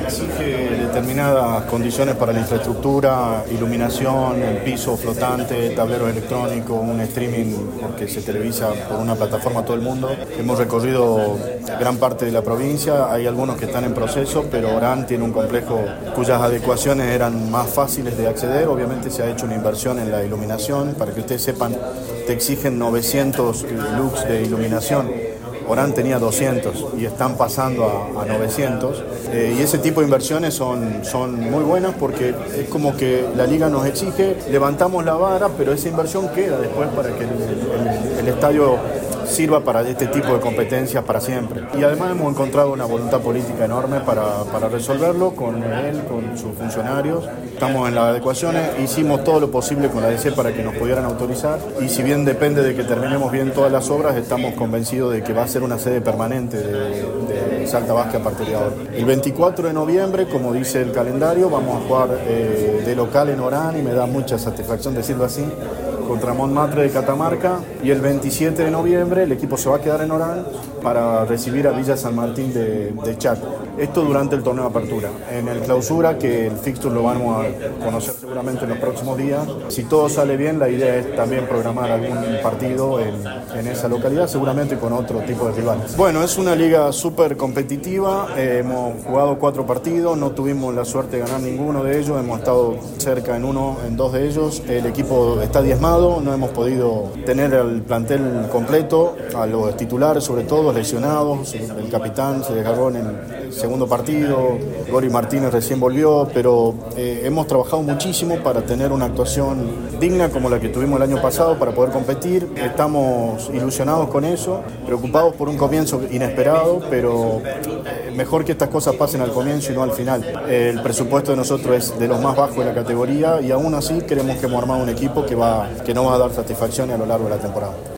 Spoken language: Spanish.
exige determinadas condiciones para la infraestructura, iluminación, el piso flotante, tablero electrónico, un streaming porque se televisa por una plataforma a todo el mundo. Hemos recorrido gran parte de la provincia, hay algunos que están en proceso, pero Orán tiene un complejo cuyas adecuaciones eran más fáciles de acceder. Obviamente se ha hecho una inversión en la iluminación, para que ustedes sepan, te exigen 900 lux de iluminación. Orán tenía 200 y están pasando a 900 y ese tipo de inversiones son muy buenas porque es como que la liga nos exige, levantamos la vara, pero esa inversión queda después para que el estadio sirva para este tipo de competencias para siempre. Y además hemos encontrado una voluntad política enorme para resolverlo con él, con sus funcionarios. Estamos en las adecuaciones, hicimos todo lo posible con la DC para que nos pudieran autorizar y si bien depende de que terminemos bien todas las obras, estamos convencidos de que va a ser una sede permanente de Salta Basket a partir de ahora. El 24 de noviembre, como dice el calendario, vamos a jugar de local en Orán y me da mucha satisfacción decirlo así, contra Montmartre de Catamarca, y el 27 de noviembre el equipo se va a quedar en Orán para recibir a Villa San Martín de Chaco. Esto durante el torneo de apertura. En el clausura, que el fixture lo vamos a conocer seguramente en los próximos días, si todo sale bien, la idea es también programar algún partido en esa localidad, seguramente con otro tipo de rivales. Bueno, es una liga súper competitiva, hemos jugado 4 partidos, no tuvimos la suerte de ganar ninguno de ellos, hemos estado cerca en 2 de ellos, el equipo está diezmado, no hemos podido tener el plantel completo, a los titulares sobre todo, lesionados, el capitán se desgarró en el segundo partido, Gori Martínez recién volvió, pero hemos trabajado muchísimo para tener una actuación digna como la que tuvimos el año pasado para poder competir. Estamos ilusionados con eso, preocupados por un comienzo inesperado, pero mejor que estas cosas pasen al comienzo y no al final. El presupuesto de nosotros es de los más bajos de la categoría y aún así creemos que hemos armado un equipo que nos va a dar satisfacciones a lo largo de la temporada.